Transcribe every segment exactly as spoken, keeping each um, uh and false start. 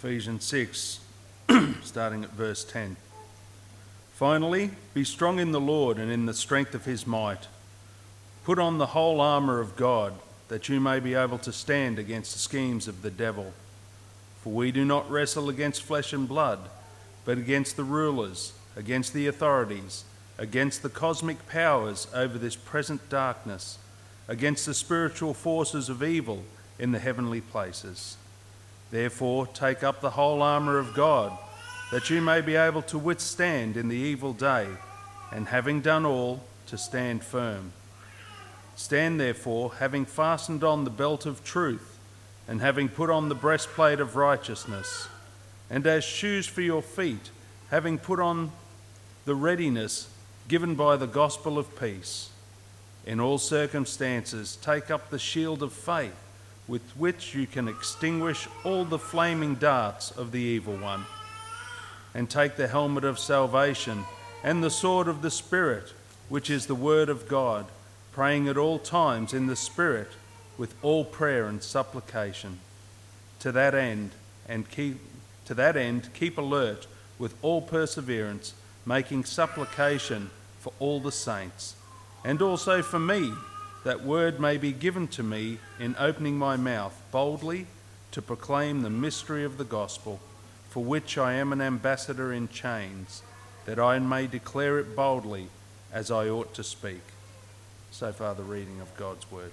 Ephesians six, starting at verse ten. Finally, be strong in the Lord and in the strength of his might. Put on the whole armour of God, that you may be able to stand against the schemes of the devil. For we do not wrestle against flesh and blood, but against the rulers, against the authorities, against the cosmic powers over this present darkness, against the spiritual forces of evil in the heavenly places. Therefore, take up the whole armour of God, that you may be able to withstand in the evil day, and having done all, to stand firm. Stand therefore, having fastened on the belt of truth, and having put on the breastplate of righteousness, and as shoes for your feet, having put on the readiness given by the gospel of peace. In all circumstances, take up the shield of faith, with which you can extinguish all the flaming darts of the evil one. And take the helmet of salvation and the sword of the Spirit, which is the word of God, praying at all times in the Spirit with all prayer and supplication. To that end, and keep to that end keep alert with all perseverance, making supplication for all the saints, and also for me, that word may be given to me in opening my mouth boldly to proclaim the mystery of the gospel, for which I am an ambassador in chains, that I may declare it boldly as I ought to speak. So far the reading of God's word.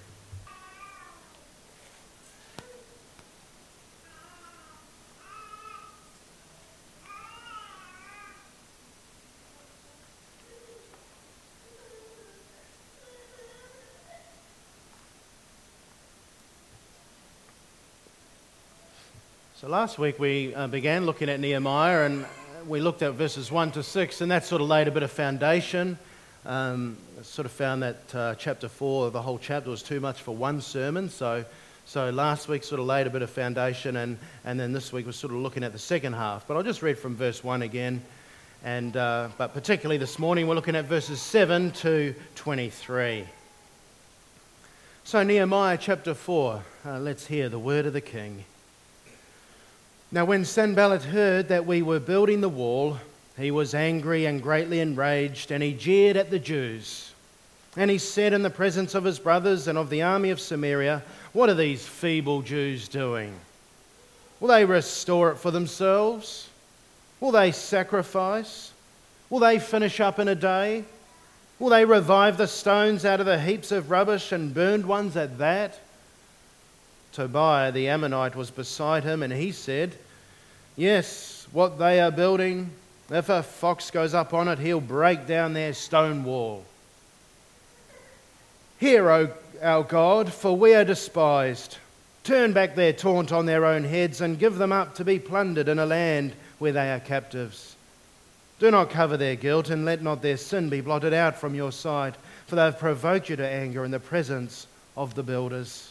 So last week we uh, began looking at Nehemiah, and we looked at verses one to six, and that sort of laid a bit of foundation. Um, sort of found that uh, chapter four, the whole chapter, was too much for one sermon. So, so last week sort of laid a bit of foundation, and, and then this week we're sort of looking at the second half. But I'll just read from verse one again, and uh, but particularly this morning we're looking at verses seven to twenty-three. So Nehemiah chapter four, uh, let's hear the word of the king. Now when Sanballat heard that we were building the wall, he was angry and greatly enraged, and he jeered at the Jews. And he said in the presence of his brothers and of the army of Samaria, "What are these feeble Jews doing? Will they restore it for themselves? Will they sacrifice? Will they finish up in a day? Will they revive the stones out of the heaps of rubbish, and burned ones at that?" Tobiah the Ammonite was beside him, and he said, "Yes, what they are building, if a fox goes up on it, he'll break down their stone wall. Hear, O our God, for we are despised. Turn back their taunt on their own heads, and give them up to be plundered in a land where they are captives. Do not cover their guilt, and let not their sin be blotted out from your sight, for they have provoked you to anger in the presence of the builders."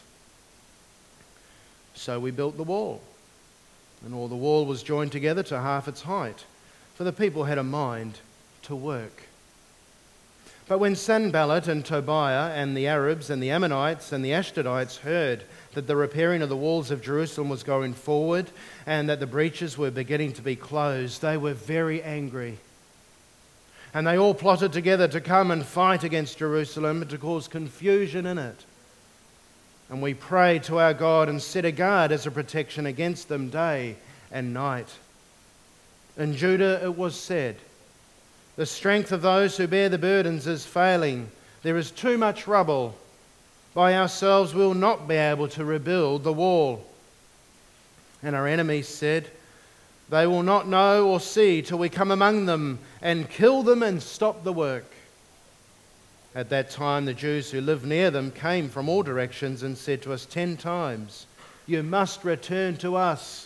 So we built the wall, and all the wall was joined together to half its height, for the people had a mind to work. But when Sanballat and Tobiah and the Arabs and the Ammonites and the Ashdodites heard that the repairing of the walls of Jerusalem was going forward, and that the breaches were beginning to be closed, they were very angry. And they all plotted together to come and fight against Jerusalem and to cause confusion in it. And we prayed to our God and set a guard as a protection against them day and night. In Judah it was said, "The strength of those who bear the burdens is failing. There is too much rubble. By ourselves we will not be able to rebuild the wall." And our enemies said, "They will not know or see till we come among them and kill them and stop the work." At that time the Jews who lived near them came from all directions and said to us ten times, "You must return to us."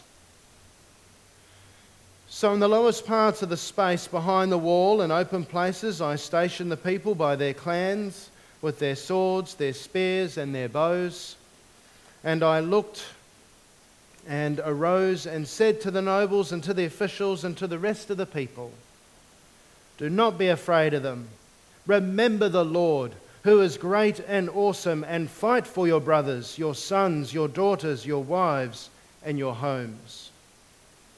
So in the lowest parts of the space behind the wall and open places I stationed the people by their clans, with their swords, their spears and their bows. And I looked and arose and said to the nobles and to the officials and to the rest of the people, "Do not be afraid of them. Remember the Lord, who is great and awesome, and fight for your brothers, your sons, your daughters, your wives, and your homes."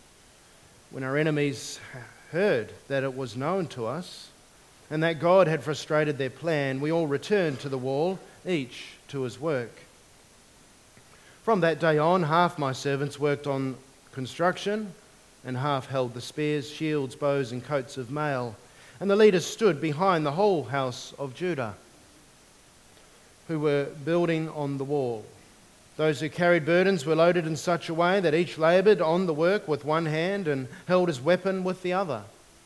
when our enemies heard that it was known to us and that God had frustrated their plan, we all returned to the wall, each to his work. From that day on, half my servants worked on construction, and half held the spears, shields, bows, and coats of mail. And the leaders stood behind the whole house of Judah, who were building on the wall. Those who carried burdens were loaded in such a way that each laboured on the work with one hand and held his weapon with the other.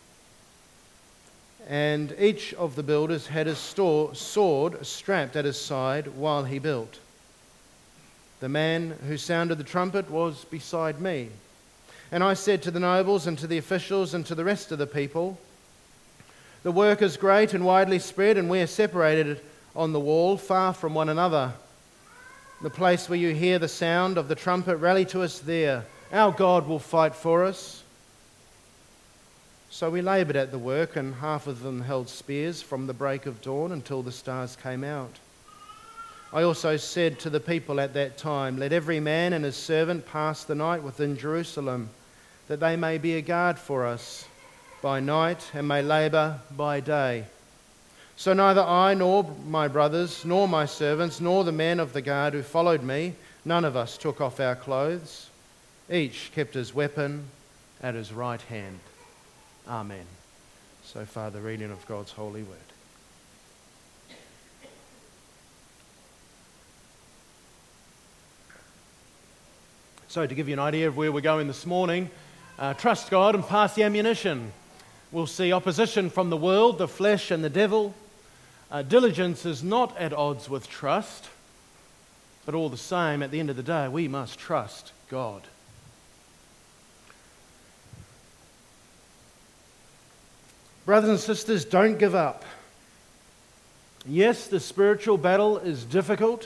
And each of the builders had his store, sword strapped at his side while he built. The man who sounded the trumpet was beside me. And I said to the nobles and to the officials and to the rest of the people, "The work is great and widely spread, and we are separated on the wall, far from one another. The place where you hear the sound of the trumpet, rally to us there. Our God will fight for us." So we laboured at the work, and half of them held spears from the break of dawn until the stars came out. I also said to the people at that time, "Let every man and his servant pass the night within Jerusalem, that they may be a guard for us by night and may labour by day." So neither I nor my brothers, nor my servants, nor the men of the guard who followed me, none of us took off our clothes. Each kept his weapon at his right hand. Amen. So far the reading of God's holy word. So to give you an idea of where we're going this morning, uh, trust God and pass the ammunition. We'll see opposition from the world, the flesh and the devil. Uh, diligence is not at odds with trust, but all the same, at the end of the day, we must trust God. Brothers and sisters, don't give up. Yes, the spiritual battle is difficult,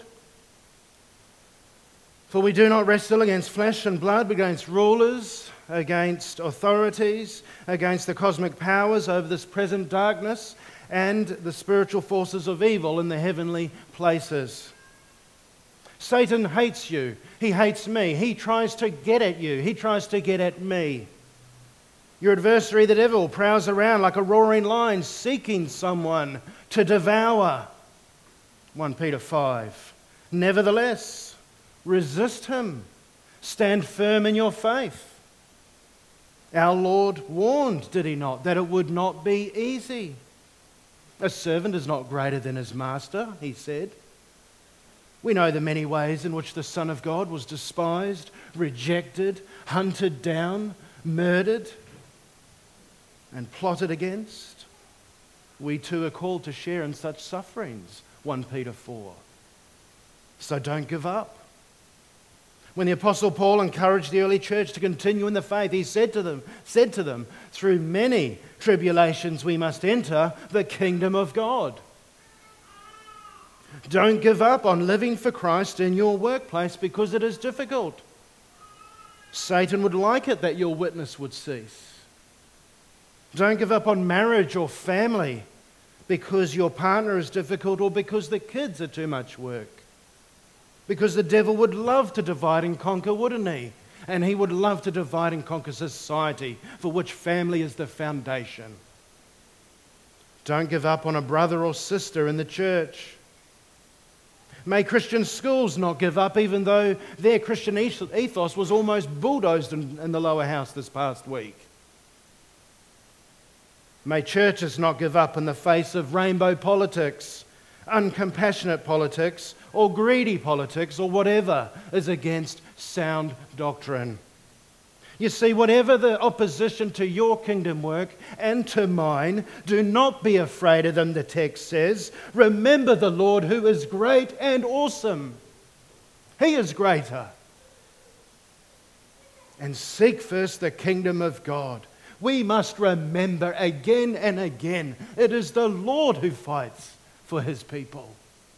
for we do not wrestle against flesh and blood, but against rulers, against authorities, against the cosmic powers over this present darkness, and the spiritual forces of evil in the heavenly places. Satan hates you. He hates me. He tries to get at you. He tries to get at me. Your adversary, the devil, prowls around like a roaring lion, seeking someone to devour. First Peter five. Nevertheless, resist him. Stand firm in your faith. Our Lord warned, did he not, that it would not be easy. A servant is not greater than his master, he said. We know the many ways in which the Son of God was despised, rejected, hunted down, murdered, and plotted against. We too are called to share in such sufferings, First Peter four. So don't give up. When the Apostle Paul encouraged the early church to continue in the faith, he said to them, said to them, through many tribulations we must enter the kingdom of God. Don't give up on living for Christ in your workplace because it is difficult. Satan would like it that your witness would cease. Don't give up on marriage or family because your partner is difficult or because the kids are too much work. Because the devil would love to divide and conquer, wouldn't he? And he would love to divide and conquer society, for which family is the foundation. Don't give up on a brother or sister in the church. May Christian schools not give up, even though their Christian ethos was almost bulldozed in, in the lower house this past week. May churches not give up in the face of rainbow politics, uncompassionate politics, or greedy politics, or whatever is against sound doctrine. You see, whatever the opposition to your kingdom work and to mine, do not be afraid of them, the text says. Remember the Lord who is great and awesome. He is greater. And seek first the kingdom of God. We must remember again and again, it is the Lord who fights for his people.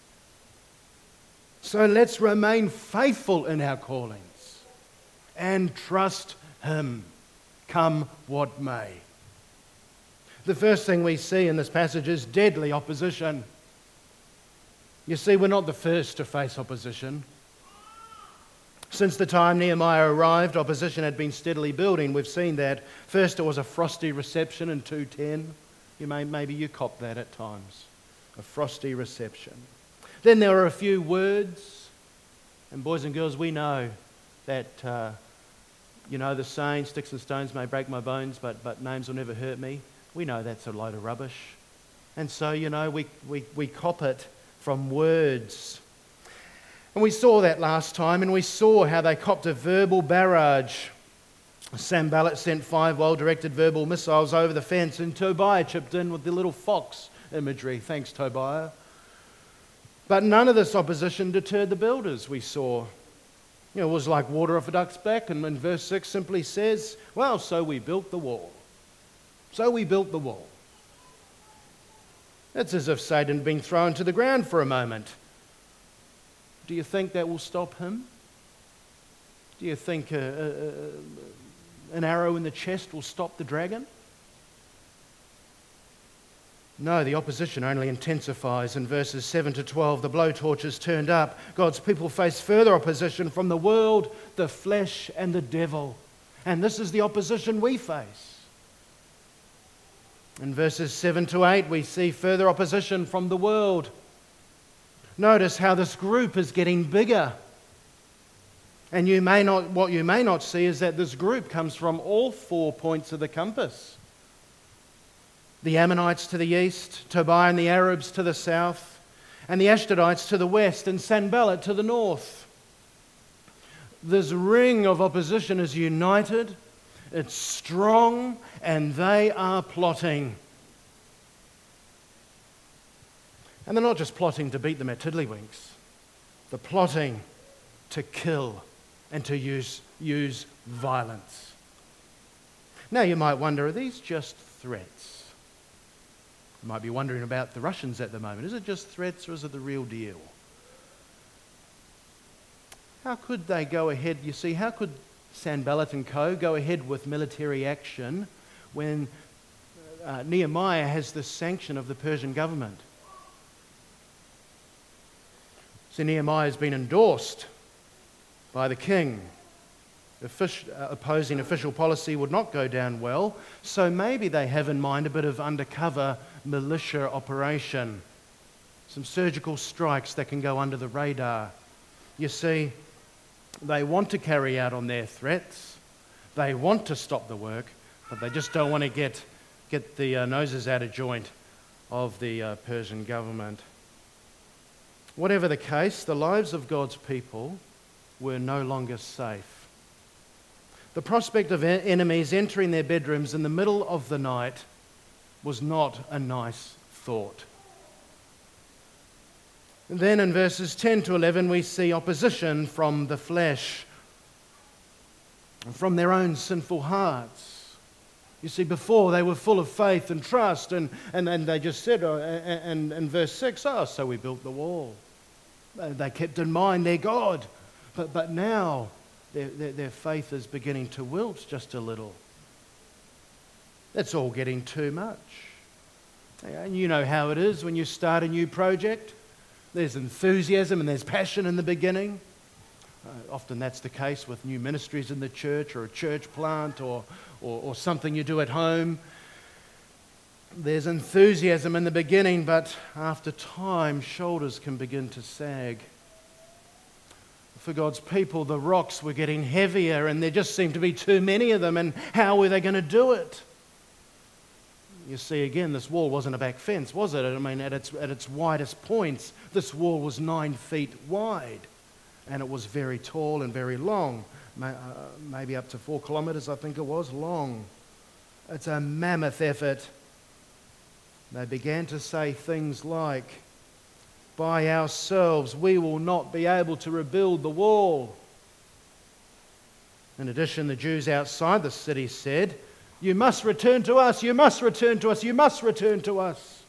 So let's remain faithful in our callings and trust him, come what may. The first thing we see in this passage is deadly opposition. You see, we're not the first to face opposition. Since the time Nehemiah arrived, opposition had been steadily building. We've seen that. First it was a frosty reception in two ten. You may, maybe you copped that at times. A frosty reception. Then there were a few words. And boys and girls, we know that, uh, you know, the saying, sticks and stones may break my bones, but, but names will never hurt me. We know that's a load of rubbish. And so, you know, we, we, we cop it from words. And we saw that last time, and we saw how they copped a verbal barrage. Sanballat sent five well-directed verbal missiles over the fence, and Tobiah chipped in with the little fox imagery. Thanks, Tobiah. But none of this opposition deterred the builders, we saw. You know, it was like water off a duck's back, and, and verse six simply says, well, so we built the wall. So we built the wall. It's as if Satan had been thrown to the ground for a moment. Do you think that will stop him? Do you think a, a, a, an arrow in the chest will stop the dragon? No, the opposition only intensifies. In verses seven to twelve, the blowtorches turned up. God's people face further opposition from the world, the flesh, and the devil. And this is the opposition we face. In verses seven to eight, we see further opposition from the world. Notice how this group is getting bigger. And you may not, what you may not see is that this group comes from all four points of the compass. The Ammonites to the east, Tobiah and the Arabs to the south, and the Ashdodites to the west, and Sanballat to the north. This ring of opposition is united, it's strong, and they are plotting. And they're not just plotting to beat them at Tiddlywinks. They're plotting to kill and to use, use violence. Now you might wonder, are these just threats? You might be wondering about the Russians at the moment. Is it just threats or is it the real deal? How could they go ahead, you see, how could Sanballat and co. go ahead with military action when uh, Nehemiah has the sanction of the Persian government? So Nehemiah has been endorsed by the king. Offic- uh, opposing official policy would not go down well, so maybe they have in mind a bit of undercover militia operation, some surgical strikes that can go under the radar. You see, they want to carry out on their threats, they want to stop the work, but they just don't want to get, get the uh, noses out of joint of the uh, Persian government. Whatever the case, the lives of God's people were no longer safe. The prospect of en- enemies entering their bedrooms in the middle of the night was not a nice thought. And then in verses ten to eleven, we see opposition from the flesh, from their own sinful hearts. You see, before they were full of faith and trust, and, and, and they just said, oh, and in verse six, oh, so we built the wall. They kept in mind their God. But, but now their, their, their faith is beginning to wilt just a little. That's all getting too much. And you know how it is when you start a new project. There's enthusiasm and there's passion in the beginning. Uh, often that's the case with new ministries in the church or a church plant or, or, or something you do at home. There's enthusiasm in the beginning, but after time, shoulders can begin to sag. For God's people, the rocks were getting heavier and there just seemed to be too many of them, and how were they going to do it? You see, again, this wall wasn't a back fence, was it? I mean, at its, at its widest points, this wall was nine feet wide, and it was very tall and very long, maybe up to four kilometres, I think it was, long. It's a mammoth effort. They began to say things like, by ourselves we will not be able to rebuild the wall. In addition, the Jews outside the city said, you must return to us, you must return to us, you must return to us.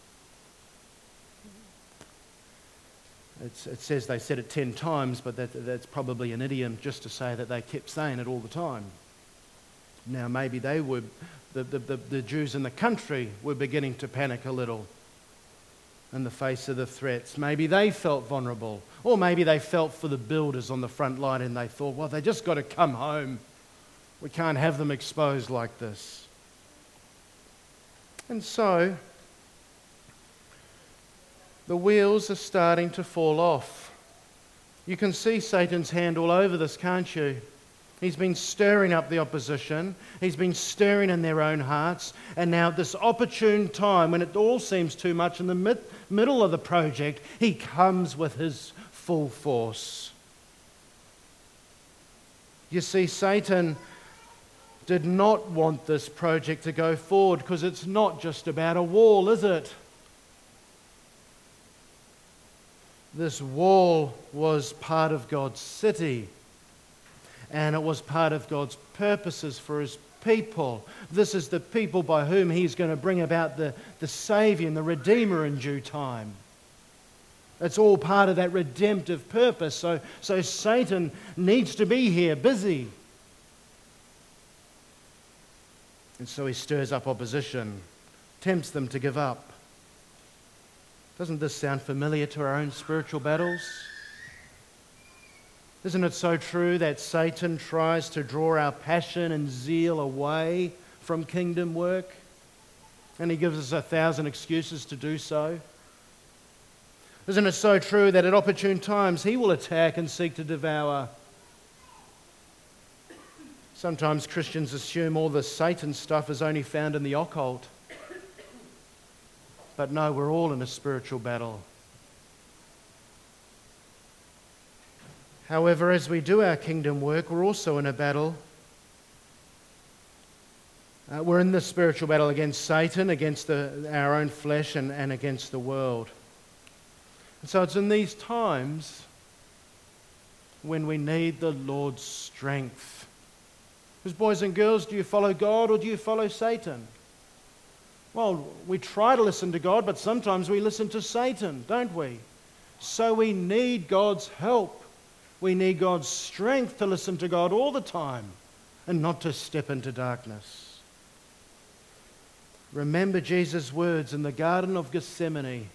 It's, it says they said it ten times, but that, that's probably an idiom just to say that they kept saying it all the time. Now maybe they were, the, the, the, the Jews in the country were beginning to panic a little. in the face of the threats. Maybe they felt vulnerable, or maybe they felt for the builders on the front line and they thought, well, they just got to come home. We can't have them exposed like this. And so, the wheels are starting to fall off. You can see Satan's hand all over this, can't you? He's been stirring up the opposition. He's been stirring in their own hearts. And now at this opportune time, when it all seems too much in the mid- middle of the project, he comes with his full force. You see, Satan did not want this project to go forward because it's not just about a wall, is it? This wall was part of God's city. And it was part of God's purposes for his people. This is the people by whom he's going to bring about the, the Saviour and the Redeemer in due time. It's all part of that redemptive purpose. So, so Satan needs to be here, busy. And so he stirs up opposition, tempts them to give up. Doesn't this sound familiar to our own spiritual battles? Isn't it so true that Satan tries to draw our passion and zeal away from kingdom work? And he gives us a thousand excuses to do so. Isn't it so true that at opportune times he will attack and seek to devour? Sometimes Christians assume all the Satan stuff is only found in the occult. But no, we're all in a spiritual battle. However, as we do our kingdom work, we're also in a battle. Uh, we're in the spiritual battle against Satan, against the, our own flesh, and, and against the world. And so it's in these times when we need the Lord's strength. Because boys and girls, do you follow God or do you follow Satan? Well, we try to listen to God, but sometimes we listen to Satan, don't we? So we need God's help. We need God's strength to listen to God all the time and not to step into darkness. Remember Jesus' words in the Garden of Gethsemane.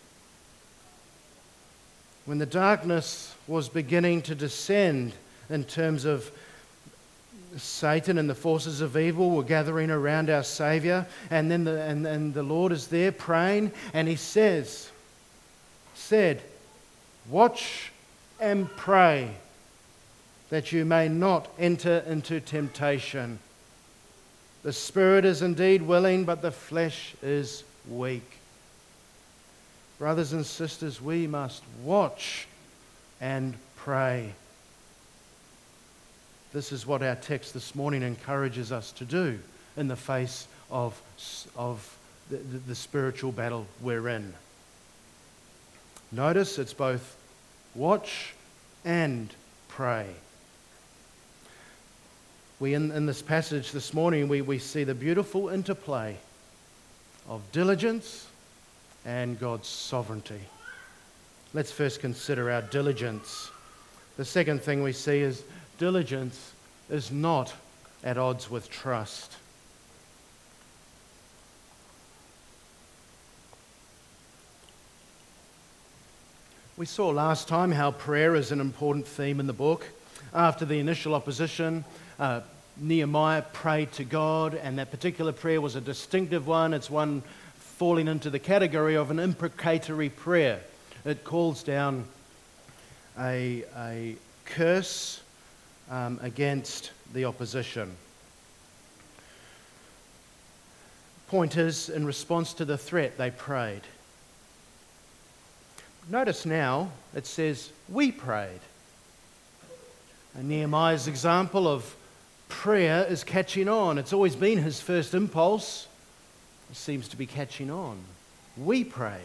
When the darkness was beginning to descend in terms of Satan and the forces of evil were gathering around our Saviour, and then the, and, and the Lord is there praying, and he says, said, watch and pray, that you may not enter into temptation. The spirit is indeed willing, but the flesh is weak. Brothers and sisters, we must watch and pray. This is what our text this morning encourages us to do in the face of, of the, the, the spiritual battle we're in. Notice it's both watch and pray. We in, in this passage this morning, we, we see the beautiful interplay of diligence and God's sovereignty. Let's first consider our diligence. The second thing we see is diligence is not at odds with trust. We saw last time how prayer is an important theme in the book. After the initial opposition, uh, Nehemiah prayed to God, and that particular prayer was a distinctive one. It's one falling into the category of an imprecatory prayer. It calls down a, a curse um, against the opposition. Point is, in response to the threat, they prayed. Notice now, it says, we prayed. And Nehemiah's example of prayer is catching on. It's always been his first impulse. It seems to be catching on. We prayed.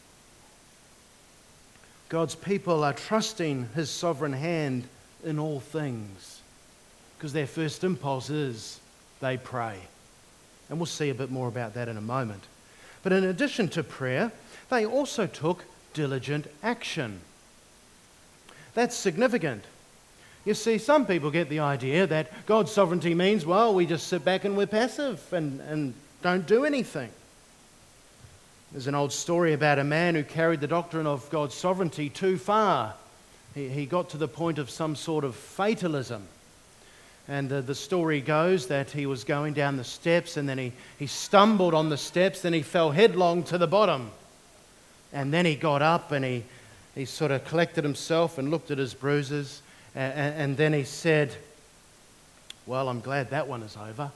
God's people are trusting his sovereign hand in all things because their first impulse is they pray. And we'll see a bit more about that in a moment. But in addition to prayer, they also took diligent action. That's significant. You see, some people get the idea that God's sovereignty means, well, we just sit back and we're passive and, and don't do anything. There's an old story about a man who carried the doctrine of God's sovereignty too far. He, he got to the point of some sort of fatalism. And uh, the story goes that he was going down the steps and then he, he stumbled on the steps, then he fell headlong to the bottom. And then he got up and he, he sort of collected himself and looked at his bruises. And, and, and then he said, "Well, I'm glad that one is over."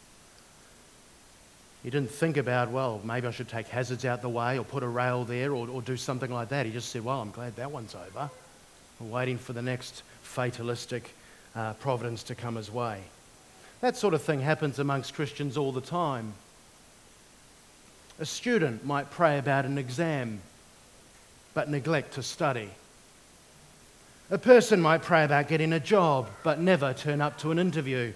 He didn't think about, well, maybe I should take hazards out the way or put a rail there or, or do something like that. He just said, well, I'm glad that one's over. I'm waiting for the next fatalistic uh, providence to come his way. That sort of thing happens amongst Christians all the time. A student might pray about an exam but neglect to study. A person might pray about getting a job but never turn up to an interview.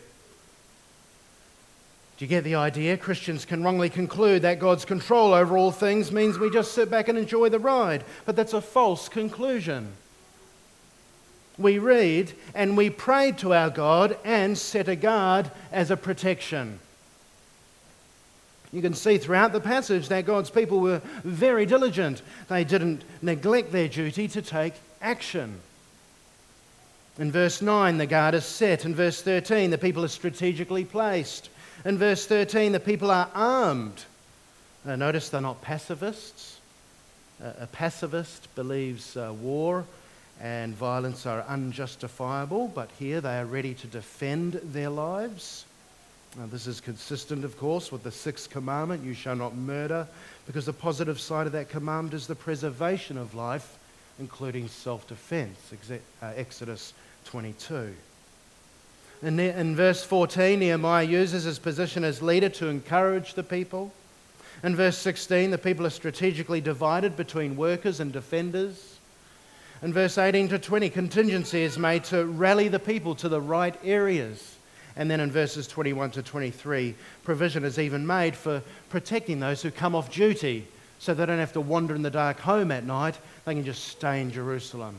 Do you get the idea? Christians can wrongly conclude that God's control over all things means we just sit back and enjoy the ride. But that's a false conclusion. We read and we prayed to our God and set a guard as a protection. You can see throughout the passage that God's people were very diligent. They didn't neglect their duty to take action. In verse nine, the guard is set. In verse thirteen, the people are strategically placed. In verse thirteen, the people are armed. Now notice they're not pacifists. Uh, a pacifist believes uh, war and violence are unjustifiable, but here they are ready to defend their lives. Now, this is consistent, of course, with the sixth commandment, you shall not murder, because the positive side of that commandment is the preservation of life, including self-defense, uh, Exodus twenty-two. In, in verse fourteen, Nehemiah uses his position as leader to encourage the people. In verse sixteen, the people are strategically divided between workers and defenders. In verse eighteen to twenty, contingency is made to rally the people to the right areas. And then in verses twenty-one to twenty-three, provision is even made for protecting those who come off duty so they don't have to wander in the dark home at night. They can just stay in Jerusalem.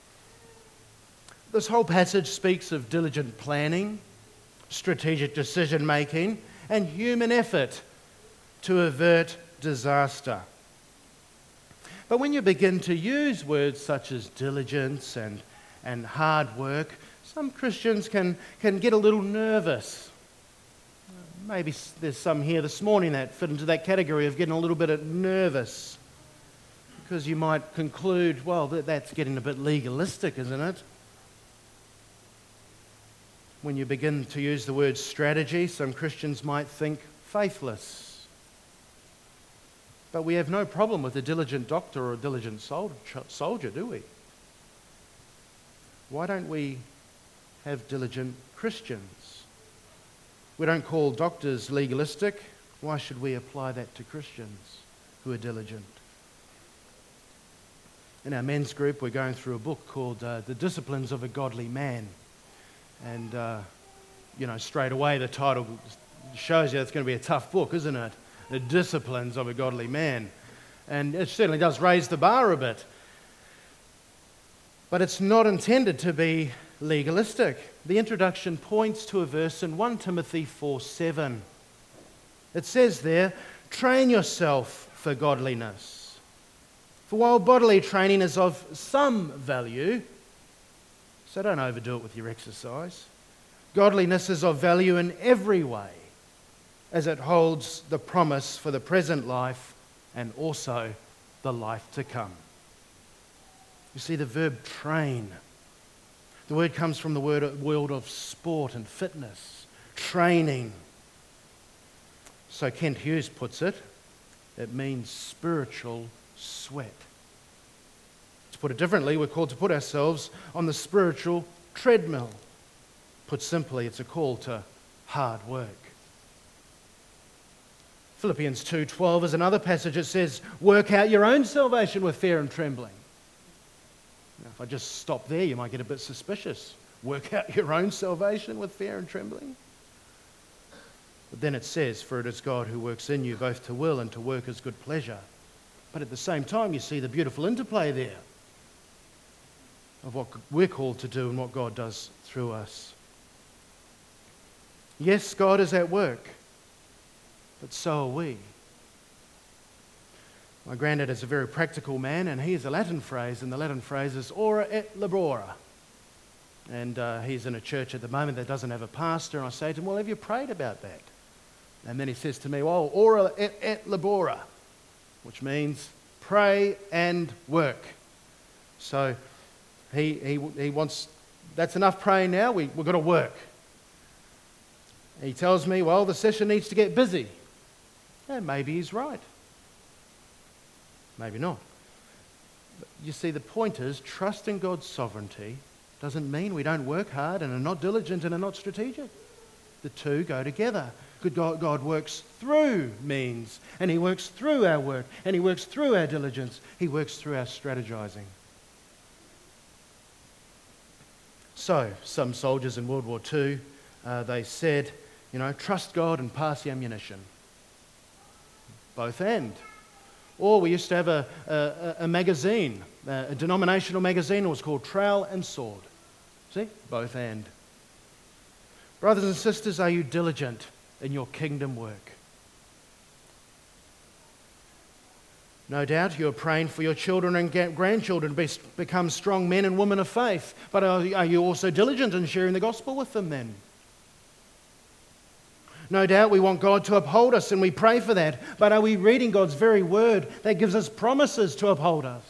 This whole passage speaks of diligent planning, strategic decision-making, and human effort to avert disaster. But when you begin to use words such as diligence and, and hard work, some Christians can, can get a little nervous. Maybe there's some here this morning that fit into that category of getting a little bit nervous, because you might conclude, well, that, that's getting a bit legalistic, isn't it? When you begin to use the word strategy, some Christians might think faithless. But we have no problem with a diligent doctor or a diligent soldier, do we? Why don't we have diligent Christians? We don't call doctors legalistic. Why should we apply that to Christians who are diligent? In our men's group, we're going through a book called uh, The Disciplines of a Godly Man. And, uh, you know, straight away the title shows you it's going to be a tough book, isn't it? The Disciplines of a Godly Man. And it certainly does raise the bar a bit. But it's not intended to be legalistic. The introduction points to a verse in First Timothy four seven. It says there, train yourself for godliness. For while bodily training is of some value, so don't overdo it with your exercise, godliness is of value in every way, as it holds the promise for the present life and also the life to come. You see, the verb train, the word comes from the word, world of sport and fitness, training. So Kent Hughes puts it, it means spiritual sweat. To put it differently, we're called to put ourselves on the spiritual treadmill. Put simply, it's a call to hard work. Philippians two twelve is another passage that says, work out your own salvation with fear and trembling. Now, if I just stop there, you might get a bit suspicious. Work out your own salvation with fear and trembling. But then it says, for it is God who works in you both to will and to work his good pleasure. But at the same time, you see the beautiful interplay there of what we're called to do and what God does through us. Yes, God is at work, but so are we. My granddad is a very practical man, and he has a Latin phrase, and the Latin phrase is ora et labora. And uh, he's in a church at the moment that doesn't have a pastor, and I say to him, well, have you prayed about that? And then he says to me, well, ora et, et labora, which means pray and work. So he, he, he wants, that's enough praying now, we, we've got to work. He tells me, well, the session needs to get busy. And maybe he's right. Maybe not. But you see, the point is, trust in God's sovereignty doesn't mean we don't work hard and are not diligent and are not strategic. The two go together. Good God, God works through means, and He works through our work, and He works through our diligence. He works through our strategizing. So, some soldiers in World War Two, uh, they said, you know, trust God and pass the ammunition. Both and. Or we used to have a, a, a magazine, a denominational magazine. It was called Trowel and Sword. See? Both and. Brothers and sisters, are you diligent in your kingdom work? No doubt you're praying for your children and grandchildren to become strong men and women of faith. But are you also diligent in sharing the gospel with them then? No doubt we want God to uphold us and we pray for that. But are we reading God's very word that gives us promises to uphold us?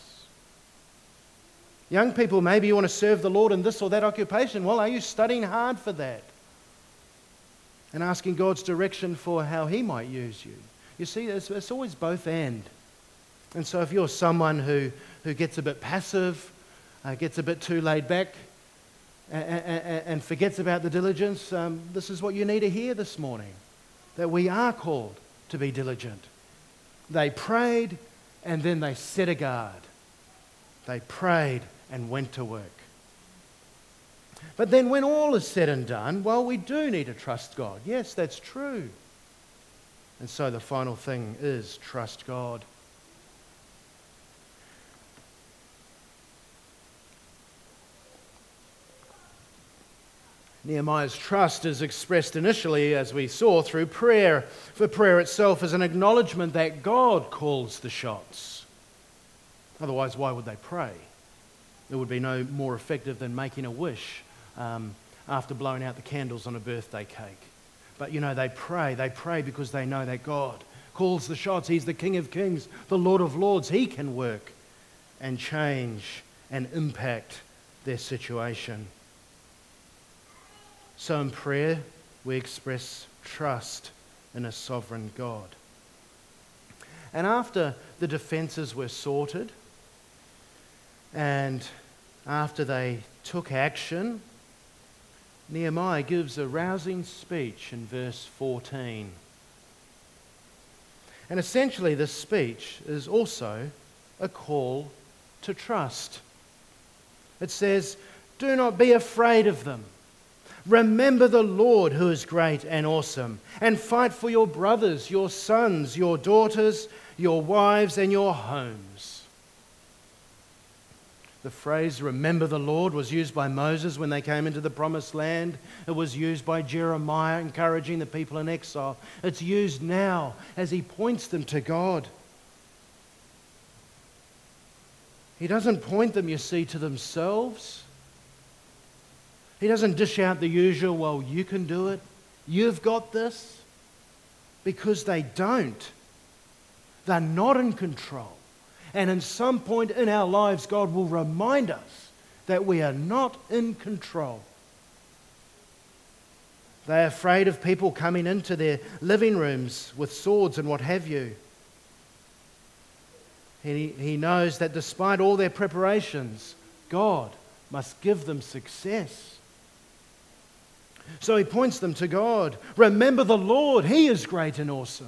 Young people, maybe you want to serve the Lord in this or that occupation. Well, are you studying hard for that? And asking God's direction for how He might use you. You see, it's, it's always both and. And so if you're someone who, who gets a bit passive, uh, gets a bit too laid back, and forgets about the diligence, um, this is what you need to hear this morning, that we are called to be diligent. They prayed and then they set a guard. They prayed and went to work. But then when all is said and done, well, we do need to trust God. Yes, that's true. And so the final thing is trust God. Nehemiah's trust is expressed initially, as we saw, through prayer. For prayer itself is an acknowledgement that God calls the shots. Otherwise, why would they pray? It would be no more effective than making a wish um, after blowing out the candles on a birthday cake. But, you know, they pray. They pray because they know that God calls the shots. He's the King of Kings, the Lord of Lords. He can work and change and impact their situation. So in prayer, we express trust in a sovereign God. And after the defences were sorted, and after they took action, Nehemiah gives a rousing speech in verse fourteen. And essentially this speech is also a call to trust. It says, "Do not be afraid of them. Remember the Lord who is great and awesome, and fight for your brothers, your sons, your daughters, your wives, and your homes." The phrase, "remember the Lord," was used by Moses when they came into the promised land. It was used by Jeremiah encouraging the people in exile. It's used now as he points them to God. He doesn't point them, you see, to themselves. He doesn't dish out the usual, well, you can do it, you've got this, because they don't. They're not in control. And in some point in our lives, God will remind us that we are not in control. They're afraid of people coming into their living rooms with swords and what have you. He, he knows that despite all their preparations, God must give them success. So he points them to God. Remember the Lord. He is great and awesome.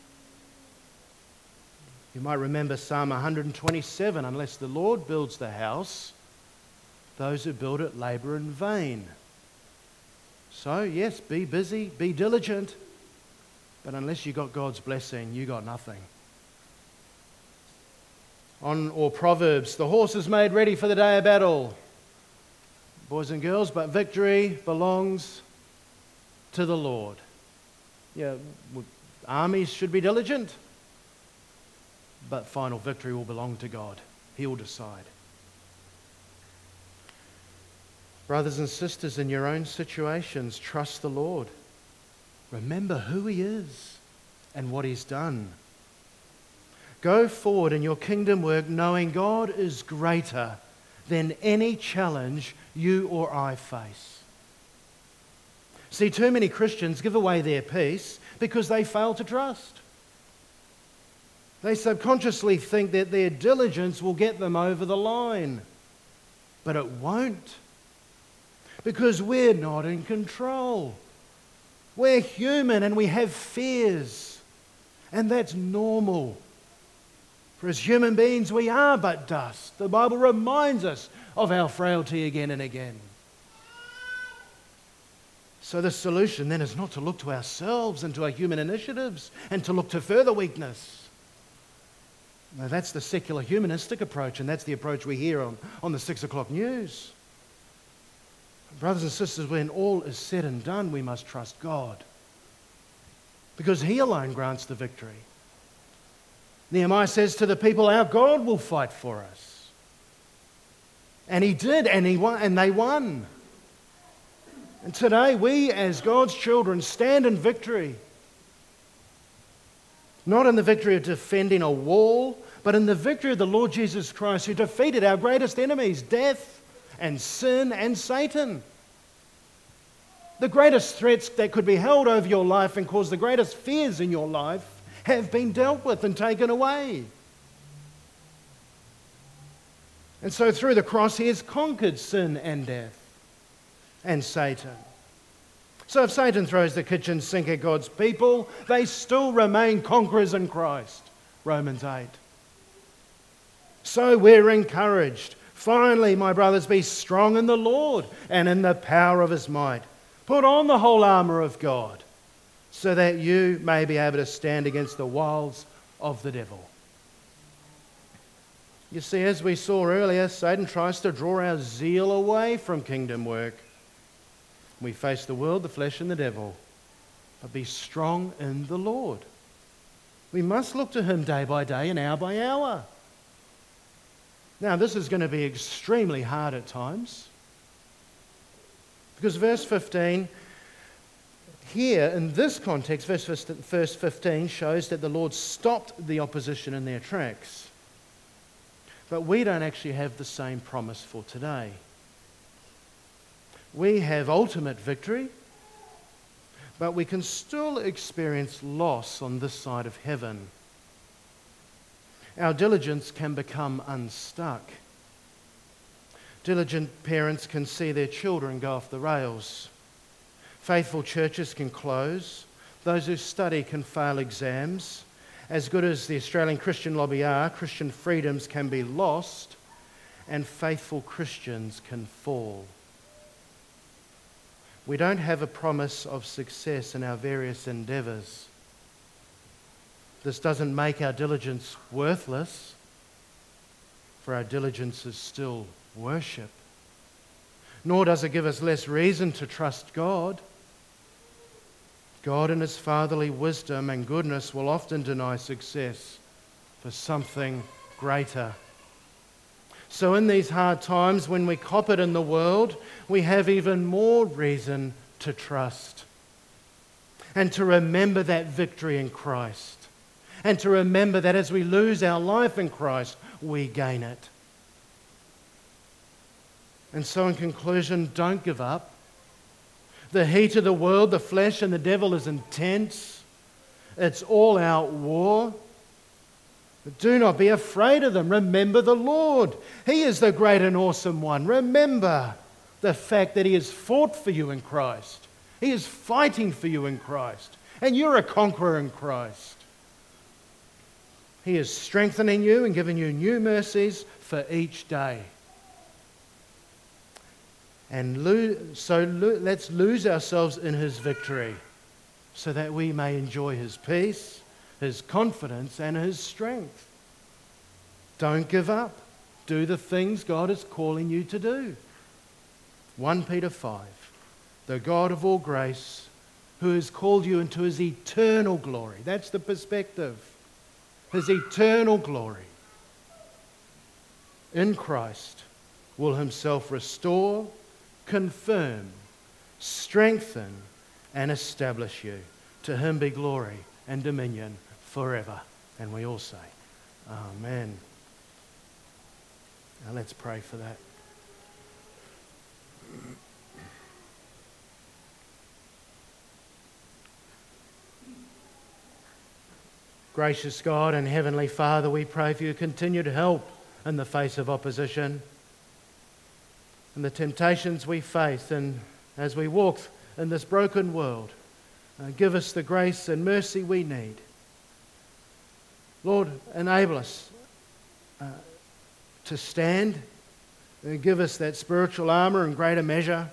You might remember Psalm one twenty-seven. Unless the Lord builds the house, those who build it labour in vain. So yes, be busy, be diligent. But unless you got God's blessing, you got nothing. On or Proverbs, the horse is made ready for the day of battle. Boys and girls, but victory belongs to the Lord. Yeah, armies should be diligent, but final victory will belong to God. He'll decide. Brothers and sisters, in your own situations, trust the Lord. Remember who He is and what He's done. Go forward in your kingdom work knowing God is greater than any challenge you or I face. See, too many Christians give away their peace because they fail to trust. They subconsciously think that their diligence will get them over the line, but it won't. Because we're not in control. We're human and we have fears. And that's normal. For as human beings, we are but dust. The Bible reminds us of our frailty again and again. So the solution then is not to look to ourselves and to our human initiatives and to look to further weakness. Now, that's the secular humanistic approach, and that's the approach we hear on, on the six o'clock news. Brothers and sisters, when all is said and done, we must trust God, because He alone grants the victory. Nehemiah says to the people, our God will fight for us. And He did, and He won, and they won. And today we, as God's children, stand in victory. Not in the victory of defending a wall, but in the victory of the Lord Jesus Christ, who defeated our greatest enemies, death and sin and Satan. The greatest threats that could be held over your life and cause the greatest fears in your life have been dealt with and taken away. And so through the cross, He has conquered sin and death and Satan. So if Satan throws the kitchen sink at God's people, they still remain conquerors in Christ. Romans eight. So we're encouraged. Finally, my brothers, be strong in the Lord and in the power of His might. Put on the whole armour of God, so that you may be able to stand against the wiles of the devil. You see, as we saw earlier, Satan tries to draw our zeal away from kingdom work. We face the world, the flesh, and the devil. But be strong in the Lord. We must look to Him day by day and hour by hour. Now, this is going to be extremely hard at times. Because verse fifteen, here in this context, verse fifteen shows that the Lord stopped the opposition in their tracks. But we don't actually have the same promise for today. We have ultimate victory, but we can still experience loss on this side of heaven. Our diligence can become unstuck. Diligent parents can see their children go off the rails. Faithful churches can close. Those who study can fail exams. As good as the Australian Christian lobby are, Christian freedoms can be lost, and faithful Christians can fall. We don't have a promise of success in our various endeavours. This doesn't make our diligence worthless, for our diligence is still worship. Nor does it give us less reason to trust God. God in His fatherly wisdom and goodness will often deny success for something greater. So in these hard times when we cop it in the world, we have even more reason to trust and to remember that victory in Christ, and to remember that as we lose our life in Christ, we gain it. And so in conclusion, don't give up. The heat of the world, the flesh and the devil is intense. It's all-out war. But do not be afraid of them. Remember the Lord. He is the great and awesome one. Remember the fact that He has fought for you in Christ. He is fighting for you in Christ. And you're a conqueror in Christ. He is strengthening you and giving you new mercies for each day. And lo- so lo- let's lose ourselves in His victory so that we may enjoy His peace, His confidence, and His strength. Don't give up. Do the things God is calling you to do. First Peter five, the God of all grace, who has called you into His eternal glory. That's the perspective. his eternal glory in Christ, will himself restore, confirm, strengthen, and establish you. To him be glory and dominion forever. And we all say, Amen. Now let's pray for that. Gracious God and Heavenly Father, we pray for your continued help in the face of opposition and the temptations we face, and as we walk in this broken world, uh, give us the grace and mercy we need. Lord, enable us uh, to stand, and give us that spiritual armour in greater measure.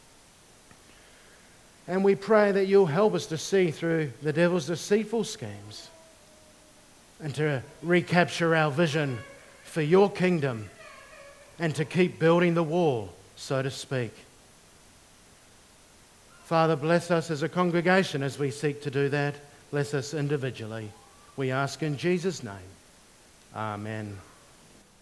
And we pray that you'll help us to see through the devil's deceitful schemes and to recapture our vision for your kingdom and to keep building the wall, so to speak. Father, bless us as a congregation as we seek to do that. Bless us individually. We ask in Jesus' name. Amen.